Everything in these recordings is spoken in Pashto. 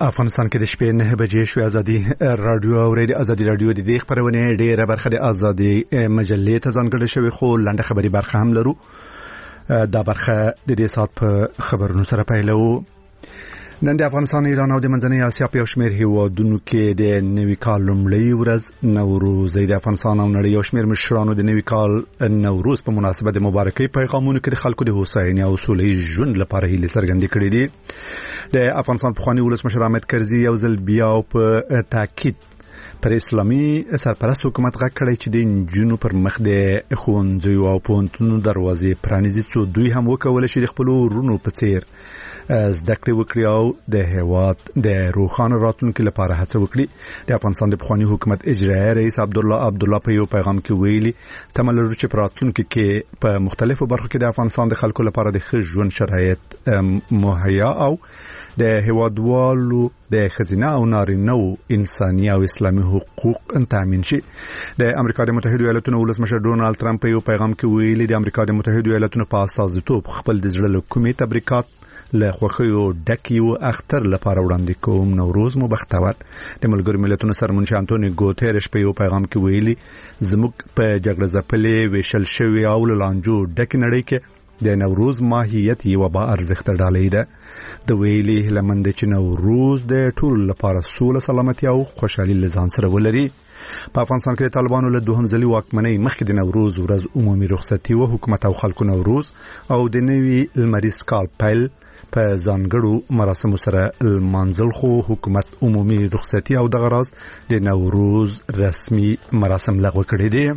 افغانستان کې د شپې 9 بجې شو ازادي رادیو او ازادي رادیو د دې خبرونه ډیره برخه د ازادي مجلې ته ځانګړې شوی خو لنډه خبري برخه هم لرو. دا برخه د دې سات په خبرونو سره پیلو. نن د افغانستان، ایران او د منځنۍ اسیا په شمیر هیوادونو کې د نوي کال لومړی ورځ نوروز د افغانستان او نړۍ او شمیر مشرانو د نوي کال نوروز په مناسبت د مبارکۍ پیغامونو کې د خلکو د هوساینې او سولې ژوند لپاره هیله څرګندې کړې دي. د افغانستان پخوانی ولسمشر حامد کرزي یو ځل بیا په تاکید پر اسلامي سرپرست حکومت غږ کړی چې د نجونو پر مخ د ښوونځیو او پوهنتونونو دروازې پرانیزي څو دوی هم وکولای شي د خپلو ورونو په څیر زده کړې وکړي او د هیواد د روښانه راتلونکي لپاره هڅه وکړي. د افغانستان د پخوانی حکومت اجرایي رئیس عبدالله په یو پیغام کې ویلي تمه لرو چې په راتلونکي کې په مختلفو برخو کې د افغانستان د خلکو لپاره د ښه ژوند شرایط مهیا او د هیوادوالو د خزینه او نارینه او انساني او اسلامي حقوق تامین شي. د امریکا د متحده ایالاتونو ولسمشر ډونالد ترامپ په یو پیغام کې ویلي د امریکا د متحده ایالاتونو په استازیتوب خپل د زړه له کومې تبریکات له خوښیو ډکیو اختر لپاره وړاندې کوم. نوروز مو بختور. د ملګرو ملتونو سرمنشي انټونی ګوتيرش په یو پیغام کې ویلي زموږ په جګړه ځپلې ویشل شوی او لانجو ډک نړۍ کې د نوروز ماهیت یو با ارزښت ډالۍ ده. د ویلي لمند چې نوروز د ټول لپاره سوله، سلامتی او خوشحالي لزان سره ولري. په افغانستان کې د طالبانو له دوهم ځلي واکمنۍ مخکې د نوروز ورځ عمومي رخصتي و. حکومت او خلکو نوروز او د نوي لمریز کال پیل په ځانګړو مراسمو سره المنزل، خو حکومت عمومي رخصتي او د غراز د نوروز رسمي مراسم لغوه کړي دي.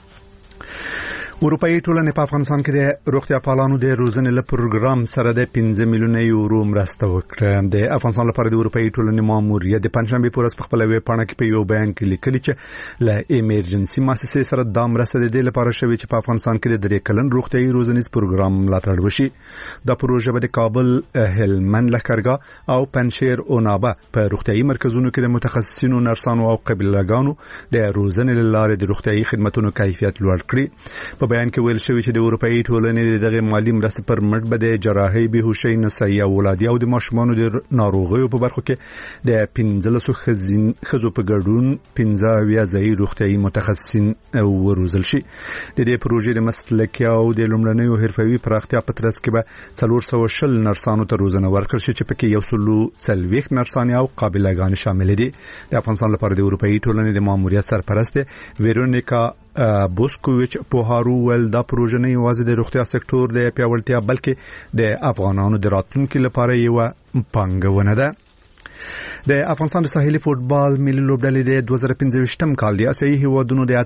اروپאי ټولنې په افغانستان کې د روغتیا پالانو د روزنې له پروګرام سره د 15 میلیونه یورو مرسته وکړه. د افغانستان لپاره د اروپאי ټولنې ماموریت د پنځشنبه په ورځ په خپل ویب پاڼه کې په یو بیان کې لیکلي چې له ایمرجنسي مؤسسې سره د مرسته د لپاره شوی چې په افغانستان کې د 3 کلن روغتیايي روزنیز پروګرام ملاتړ وشي. د پروژه به د کابل، هلمند، لښکرګاه او پنجشیر او نابه په روغتیايي مرکزونو کې د متخصصینو، نرسانو او قبیلهګانو د روزنې لپاره د روغتیايي خدماتو کیفیت لوړ کړي. په بیان کې ویل شوی چې د اروپאי ټولنې دغه مالی مرستې پر مټ به د جراحي، بهوشي، نسایي او ولادي او د ماشومانو د ناروغیو په برخو کې د 15 خزو په ګډون 15 ځایي روغتیايي متخصصین وروزل شي. د دې پروژې د مسلکي او د لومړنیو حرفوي پراختیا په ترڅ کې به 440 نرسانو ته روزنه ورکړل شي چې پکې 140 نرسان او قابلګان شامل دي. د افغانستان لپاره د اروپאי ټولنې د ماموریت سرپرست ویرونیکا بوسکوویچ پوهارو ول دا پروژه نه یوازې د روغتیا سکتور د پیاوړتیا بلکې د افغانانو د راتلونکي لپاره یو پانګونه ده. د افغانستان د ساحلي فوتبال ملي لوبډلې د 2025م کال د اسیایي هیوادونو د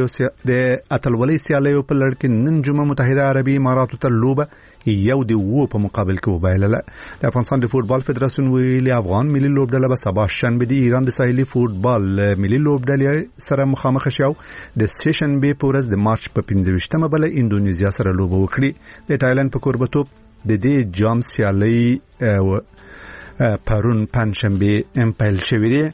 اتلولۍ سیالیو په لړ کې نن جمعه متحده عربي اماراتو ته لوبه یو د وو په مقابل کې وبایلله. د افغانستان د فوتبال فدراسیون ویلي افغان ملي لوبډله به سبا شنبه د ایران د ساحلي فوتبال ملي لوبډلې سره مخامخ شي او د سیشنبه په ورځ د مارچ په 15مه بل اندونیزیا سره لوبه وکړي. د تایلند په کوربتوب د دې جام سیالي پرون پنځشنبه پیل شوې ده.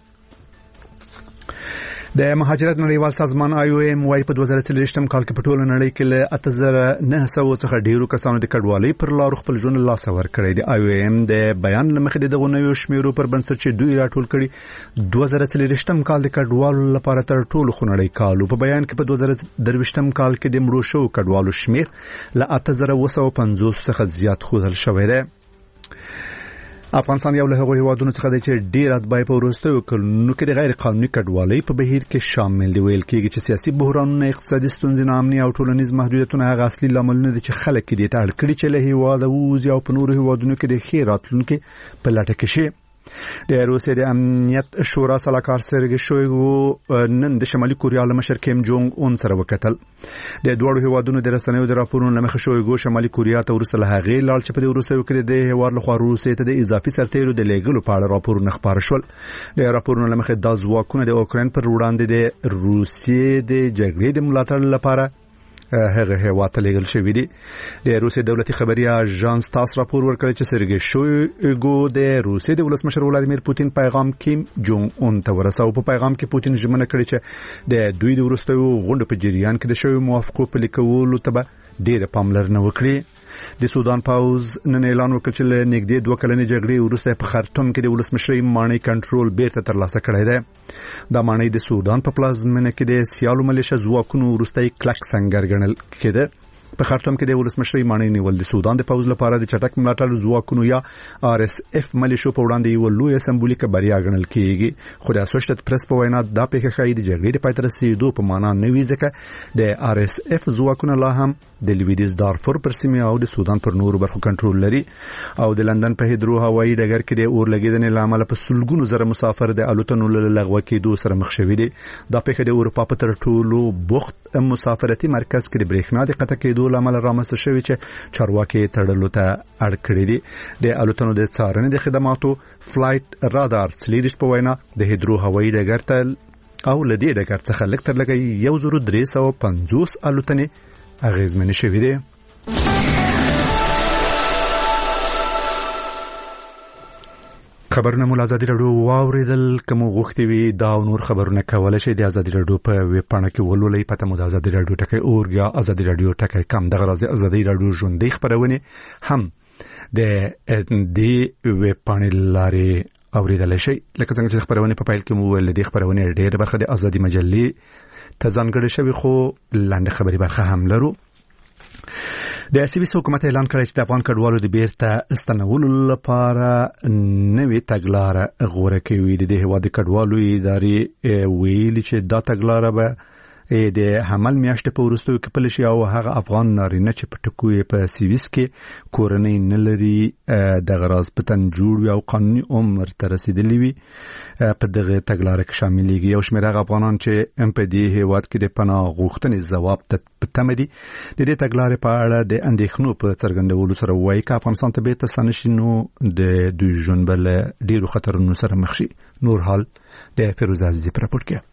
د مهاجرت نړیوال سازمان IOM وايي په 2023م کال کې په ټوله نړۍ کې له 8900 څخه ډیرو کسانو د کډوالۍ پر لار خپل ژوند لاس ور کړی دی. IOM د بیان لمخې دغه نوو شمیرو پر بنسټ چې دوی راټول کړي 2023م کال د کډوالو لپاره تر ټولو خنړی کالو. په بیان کې په 2023م کال کې د مړو شو کډوالو شمیر له 8950 څخه زیات خوذل شوی دی. افغانستان یو له هغو هیوادونو څخه دی چې ډیر اتباع په وروستیو کلونو کې د غیر قانوني کډوالۍ په بهیر کې شامل دي. ویل کېږي چې سیاسي بحرانونه، اقتصادي ستونزې، ناامني او ټولنیز محدودیتونه هغه اصلي لاملونه دي چې خلک دې ته اړ کړي چې له هیواده ووځي او په نورو هیوادونو کې د ښې راتلونکي په لټه کې شي. د روسیې د امنیت شورا سلاکار سرګي شویګو نن د شمالي کوریا له مشر کیم جونګ اون سره وکتل. د دوه هیوادونو د رسنیو د راپورونو لمخې شویګو شمالي کوریا ته ورسله هغه لال چې په دې روسیې کې د هیواد لخوا روسیې ته د اضافي سرتیرو د لیږلو په اړه راپورونه خبر شول. د راپورونو لمخې د ځواکونو د اوکراین پر وړاندې د روسیې د جګړې د ملاتړ لپاره هغه هیواد ته لیږل شوی دی. د روسیې دولتي خبري اژانس تاس راپور ورکړی چې سرګي شویګو د روسیې د ولسمشر ولادیمیر پوتین پیغام کیم جونګ اون ته ورساو. په پیغام کې پوتین ژمنه کړې چې د دوی د وروستیو غونډو په جریان کې د شوی موافقو په لیکولو ته به ډېر پاملرنه وکړي. د سودان پاوز نن اعلان وکړ چې له نږدې 2 کلنې جګړې وروسته په خرطوم کې د ولسمشرۍ ماڼۍ کنټرول بیرته ترلاسه کړی دی. دا ماڼۍ د سودان په پلازمینه کې د سیالو ملیشه ځواکونو وروستۍ کلک سنگر ګڼل کېده. په خرطوم کې د ولسمشرۍ ماڼۍ نیول د سودان د پوز لپاره د چټک ملاتړ ځواکونو یا RSF ملیشو په وړاندې یو لوی سمبولیکه بریا ګڼل کېږي. خو د اسوسییټډ پریس په وینا دا پیښه ښایي د جګړې د پای ته رسیدو په معنا نه وي، ځکه د RSF ځواکونه لا هم د لویدیځ دارفور پر سیمه او د سودان پر نورو برخو کنټرول لري. او د لندن په هیدرو هوایي ډګر کې د اور لګیدنې لامل په سلګونو زره مسافر د الوتنو له لغوه کېدو سره مخ شوي دي. دا پیښه د اروپا په تر ټولو بوخت مسافرتي مرکز کې د برېښنا د قطع کېدو لامل رامنځته شوی چې چارواکي تړلو ته اړ کړی دي. د الوتنو د څارنې د خدماتو فلایټ رادار سلیریش په وینا د هیدرو هوایي ډګر ته او لدی ډګر څخه لکټر لګي 1350 الوتنې اغیزمنې شوې دي. خبرونه مو ازادي رادیو واوریدل. کوم غوښتي وي دا نور خبرونه کولای شي د ازادي رادیو په ویب پاڼه کې ولولئ. پته مو د ازادي رادیو ټکی اورګ یا ازادي رادیو ټکی کم. دغه راز د ازادي رادیو ژوندۍ خبرونه هم د دې ویب پاڼې لارې اوریدل شي. لکه څنګه چې خبرونه په فایل کې مو ول دي خبرونه ډېر برخه د ازادي مجلې ته ځانګړې شوی، خو لاندې خبري برخه هم لرو. د سیویس حکومت اعلان کړی چې د افغان کډوالو د بیرته استنولو لپاره نوې تګلارې غوړه کوي. د هیواد کډوالو ادارې ویلي چې دا تګلارې به د حمل میاشتې په وروستیو کې پلی شي او هغه افغان نارینه چې په ټکو په سیویس کې کورنۍ نه لري د غراض په تن جوړ او قانوني عمر ته رسیدلی وي په دغه تګلارې کې شاملېږي. یو شمېر هغه افغانان چې په دې هیواد کې د پناه غوښتنې ځواب ته تمه دي د دې تګلارې په اړه د اندېښنو په څرګندولو سره وایي چې افغانستان ته بیرته ستانه شي نو د دوی ژوند بل ډیرو خطرونو سره مخ شي. نور حال د فیروز عزیزی پر راپور کې.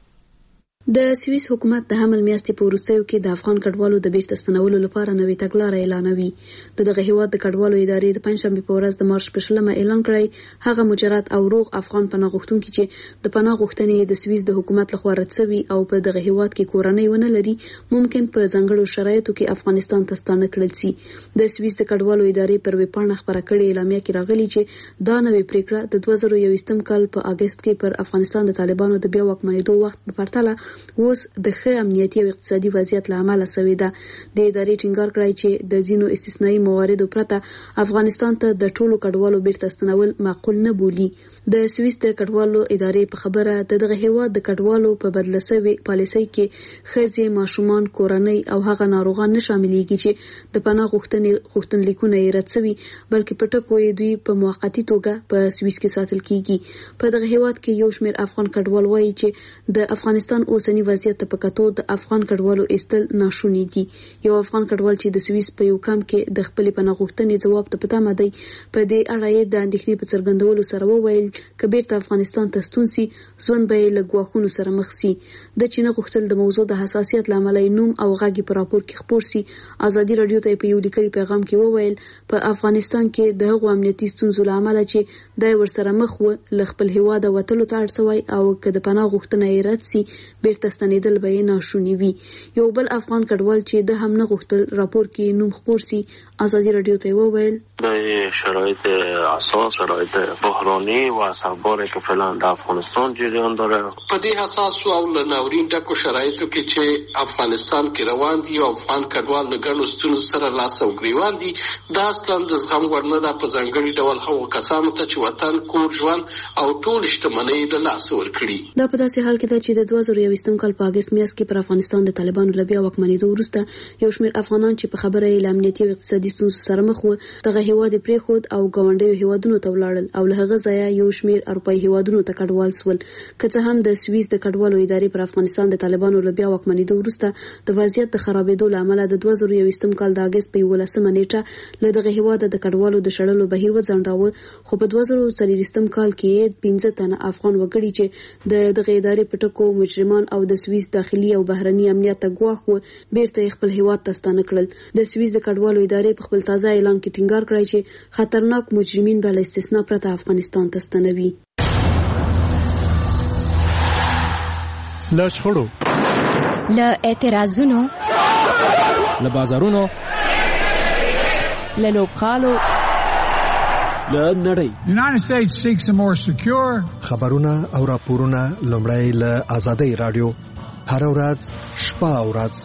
د سویس حکومت د حمل میاشتې په وروستیو کې د افغان کډوالو د بیرته ستنولو لپاره نوې تګلارې اعلانوي. دغه هیواد د کډوالو ادارې د پنځشنبه په ورځ د مارچ په 10 اعلان کړی هغه مجرد او روغ افغان پناه غوښتونکي چې د پناه غوښتنې د سویس د حکومت لخوا رد شوي او په دغه هیواد کې کورنۍ ونه لري ممکن په ځانګړو شرایطو کې افغانستان ته ستانه کړل شي. د سویس د کډوالو ادارې پر ویبپاڼه خبره کړې اعلامیه کې راغلي چې دا نوې پریکړه د 2021 کال په اگست کې پر افغانستان د طالبانو د بیا واکمنېدو وخت په پرتله اوس د ښه امنیتي او اقتصادي وضعیت له امله شوې ده. د ادارې ټینګار کړی چې د ځینو استثنایی مواردو پرته افغانستان ته د ټولو کډوالو بیرته ستنول معقول نه بولي. د سویس د کډوالو ادارې په خبره دغه هیواد د کډوالو په بدله شوی پالیسۍ کې ښځې، ماشومان، کورنۍ او هغه ناروغان نه شاملېږي چې د پناه غوښتنلیکونه یې رد شوي بلکې په ټکو یې دوی په موقتي توګه په سویس کې ساتل کیږي. په دغه هیواد کې یو شمېر افغان کډوال وایي چې د افغانستان اوسنی وضعیت ته په کتو د افغان کډوالو ایستل ناشونی دي. یو افغان کډوال چې د سویس په یو کام کې د خپل پناه غوښتنې ځواب ته پته مده په دې اړه یې د اندېښنې په څرګندولو سره وویل که بیرته افغانستان ته ستون سي ژوند به یې له ګواښونو سره مخ سي. د چینه غوښتل د موضوع د حساسیت له امله نوم او غږ په راپور کې خپور سي. ازادي رادیو ته په یو لیکلي پیغام کې وویل په افغانستان کې د هغو امنیتي ستونزو له امله چې د ورسره مخ و له خپل هیواد وتلو ته اړ شوی او که د پناه غوښتنه یې رد سي بیرته ستنېدل به یې ناشونی وي. یو بل افغان کډوال چې د هم نه غوښتل راپور کې نوم خپور سي ازادي رادیو ته وویل در شرایط اساس شرایط بحرانی و اثرباری که فعلا در افغانستان جریان داره په دې حساس او ناورین ډکو شرایطو کې چې افغانستان کې روان دي او افغان کډوال له ګڼو ستونزو سره لاس او ګریوان دي دا اصلا د زغم وړ نه ده په ځانګړي ډول هغو کسانو ته چې وطن، کور، ژوند او ټول شتمنۍ د لاسه ورکړي. دا په داسې حال کې ده چې د 2021 کال په اگست میاشت کې پر افغانستان د طالبانو له بیا واکمنېدو وروسته یو شمېر افغانان چې په خبره یې له امنیتي او اقتصادي ستونزو سره مخ وو دغه هیواد یې پرېښود او ګاونډیو هیوادونو ته ولاړل او له هغه ځایه یو شمېر اروپایي هیوادونو ته کډوال شول. که څه هم د سویس د کډوالو ادارې پر افغانستان د طالبانو له بیا واکمنېدو وروسته د وضعیت د خرابېدو له امله د 2021 کال د اگست په 11 نیټه له دغه هیواد د کډوالو د شړلو بهیر وځنډاوه، خو په 2024 کال کې 15 تنه افغان وګړي چې د دغه ادارې په ټکو مجرمان او د سویس داخلي او بهرني امنیت ته ګواښ و بیرته خپل هیواد ته ستانه کړل. د سویس د کډوالو ادارې په خپل تازه اعلان کې ټینګار کړی چې خطرناک مجرمین به له استثنا پرته افغانستان ته ستنوي. له شخړو، له اعتراضونو، له بازارونو له لوبغالو له نړۍ. United States seeks a more secure. خبرونه او راپورونه لومړی له آزادۍ رادیو هر ورځ شپه او ورځ.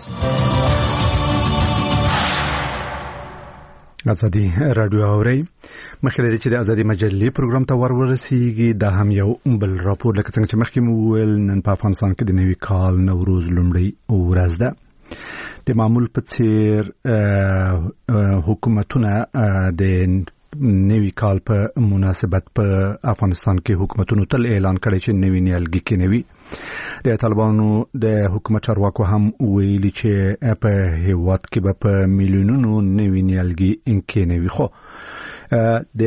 آزادي رادیو اوري مخکې د آزادي مجلې پروګرام ته ورسیږي. دا هم یو بل راپور لکه څنګه چې مخکې مو ویل نن په افغانستان کې د نوي کال نوروز لومړی ورځ ده. د معمول په څیر حکومتونه د نوي کال په مناسبت په افغانستان کې حکومتونو تل اعلان کړی چې نوي نیالګي کې نوي. د طالبانو د حکومت چارواکو هم ویلي چې په هیواد کې به په میلیونونو نوي نیالګي کې نوي. خو د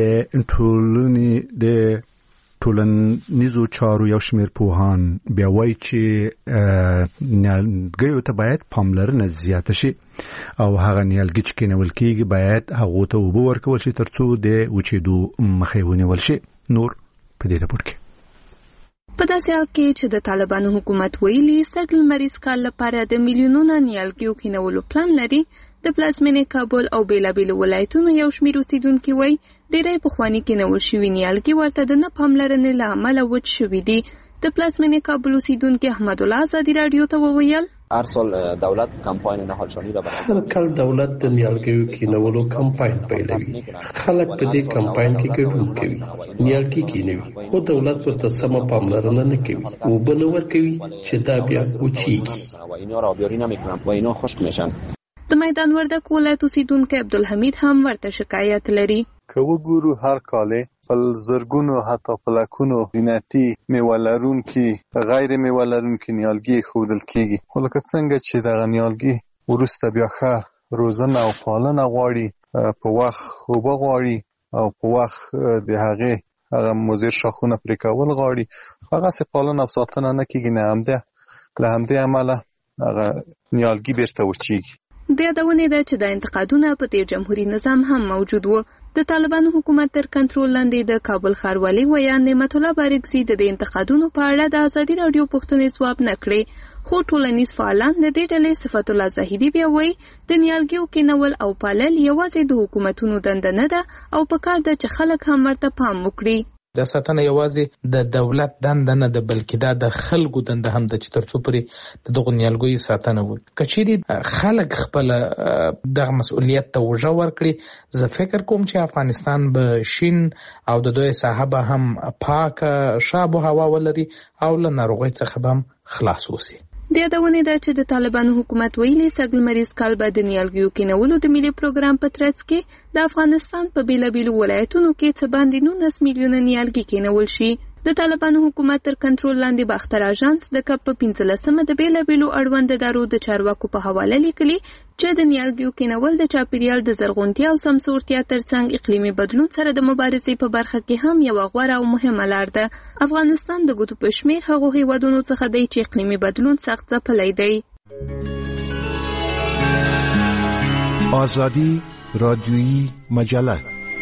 ټولنیزو چارو یو شمېر پوهان بیا وایي چې نیالګیو ته باید پاملرنه زیاته شي او هغه نیالګي چې کېنول کېږي باید هغو ته اوبه ورکول شي ترڅو د وچېدو مخه ونیول شي. نور په دې راپور کې په داسې حال کې چې د طالبانو حکومت ویلي سږ لمریز کال لپاره د میلیونونو نیالګیو کېنولو پلان لري، د پلازمینې کابل او بیلابیلو ولایتونو یو شمېر اوسیدونکي وایي ډېری پخواني کېنول شوي نیالګي ورته د نه پاملرنې له امله وچ شوي دي. د پلازمینې کابل اوسیدونکي احمد الله ازادي رادیو ته وویل هر سال دولت کمپاین نهالشانی را برای هر کال دولت د نیالګیو کېنولو کمپاین پیلوي. خلک په دې کمپاین کې ګډون کوي، نیالګي کېنوي، خو دولت ورته سمه پاملرنه نه کوي، اوبه نه ورکوي چې دا بیا وچیږي و اینا را آبیاری نمیکنن و اینا خشک میشن. د میدان وردګ ولایت اوسیدونکی عبدالحمید هم ورته شکایت لري. که وګورو هر کال په زرګونو حتی په لکونو زینتي میوه لرونکي غیر میوه لرونکي نیالګي ښودل کېږي، خو لکه څنګه چې دغه نیالګي وروسته بیا ښه روزنه او پالنه غواړي، په وخت اوبه غواړي او په وخت د هغه مضر شاخونه پرې کول غواړي، هغسې پالنه او ساتنه نه کېږي. نه له همدې امله هغه نیالګي بیرته وچېږي. د یادونې ده چې د انتقادونه په تیر جمهوریت نظام هم موجود و. د طالبانو حکومت تر کنټرول لاندې د کابل ښاروالي ویان نعمت الله بارکزي د انتقادونو په اړه د آزادي رادیو پوښتنې ځواب نه کړې، خو ټولنیز فعالان د دې ډلې صفت الله زاهدي بیا وایي د نیالګیو کېنول او پالل یوازې د حکومتونو دنده نه ده او پکار ده چې خلک هم ورته پام وکړي. د ساتنه یوازې د دولت دنده نه ده بلکې دا د خلکو دنده هم ده چې ترڅو پرې د دغو نیالګیو ساتنه وکړي. که چیرې خلک خپل دغه مسؤلیت ته وژه ورکړي، زه فکر کوم چې افغانستان به شین او د دوی ساحه به هم پاکه شاب و هوا ولري او له ناروغۍ څخه به هم خلاص اوسي. د یادونې ده چې د طالبانو حکومت ویلي سږ لمریز کال به د نیالګیو کېنولو د ملي پروګرام په ترڅ کې د افغانستان په بیلابیلو ولایتونو کې څه باندې 19 میلیونه نیالګي کېنول شي. د طالبانو حکومت تر کنټرول لاندې باختر اژانس د کپ په 15مه د بیلابیلو اړوند ادارو د چارواکو په حواله لیکلي چې د نیالګیو کېنول د چاپیریال د زرغونتیا او سمسورتیا ترڅنګ اقلیمي بدلون سره د مبارزې په برخه کې هم یو غوره او مهمه لار ده. افغانستان د ګوتو په شمېر هغو هیوادونو څخه دی چې اقلیمي بدلون سخت ځپلی دی. آزادی رادیویی مجله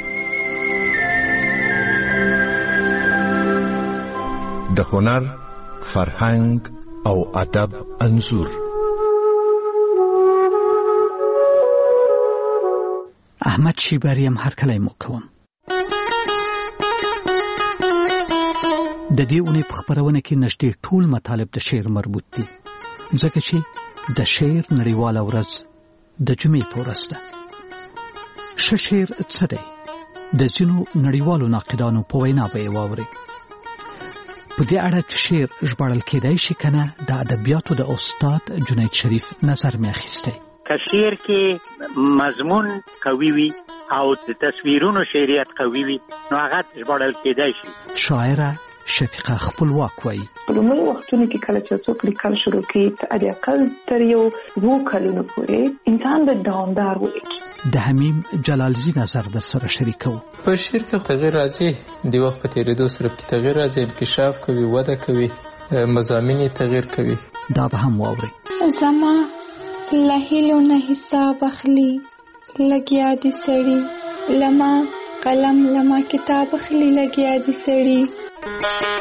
د هنر، فرهنګ او ادب انځور. احمد شیبری هم هر کله مو کوم. د دې اونۍ په خبرونه کې نږدې ټول مطالب د شعر مربوط دي، ځکه چې د شعر نړیواله ورځ د جمعې په ورځ ده. ښه شعر څه دی؟ د ځینو نړیوالو ناقدانو په وینا به یې واورئ. په دې اړه چې شعر ژباړل کېدای شي که نه، د ادبیاتو د استاد جنید شریف نظر مې اخیستی. که شعر کې مضمون قوي وي او د تصویرونو شعریت قوي وي نو هغه ژباړل کېدای شي. شاعره شفیقه خپلواک وایي په لومړي وختونو کې کله چې څوک لیکل شروع کړي د اقل تر یو 2 کلونو پورې انسان د دوامدار ولیکي. د حمیم جلالزی نظر در سره شریکو. په شعر کې تغیر راځي، د وخت په تیریدو سره تغیر راځي، انکشاف کوي، وده کوي، مضامین تغیر کوي. دا به هم واوري. زما لهیلو نه حساب اخلي لګیا دي سړي، لما قلم لما کتاب اخلي لګیا دي سړي.